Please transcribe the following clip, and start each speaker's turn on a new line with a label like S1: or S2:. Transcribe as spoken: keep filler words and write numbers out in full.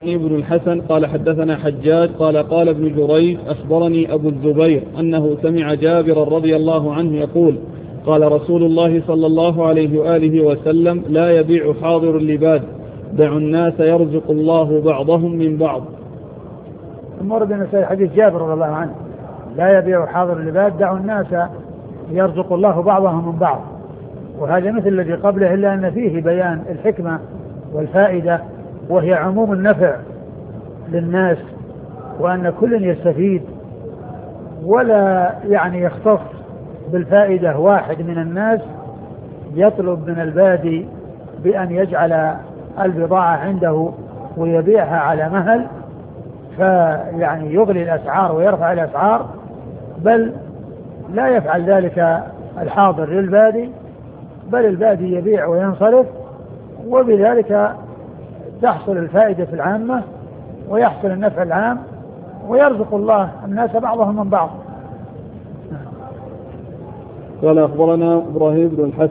S1: ابن الحسن قال حدثنا حجاج قال قال ابن جريج أخبرني أبو الزبير أنه سمع جابر رضي الله عنه يقول قال رسول الله صلى الله عليه وآله وسلم لا يبيع حاضر اللباد دعوا الناس يرزق الله بعضهم من بعض.
S2: المورد من حديث جابر رضي الله عنه لا يبيع حاضر اللباد دعوا الناس يرزق الله بعضهم من بعض، وهذا مثل الذي قبله إلا أن فيه بيان الحكمة والفائدة وهي عموم النفع للناس، وأن كل يستفيد ولا يعني يختص بالفائدة واحد من الناس يطلب من البادي بأن يجعل البضاعة عنده ويبيعها على مهل فيعني يغلي الأسعار ويرفع الأسعار، بل لا يفعل ذلك الحاضر للبادي، بل البادي يبيع وينصرف، وبذلك تحصل الفائدة العامة ويحصل النفع العام ويرزق الله الناس بعضهم من بعض.
S1: قال أخبرنا إبراهيم بن الحسن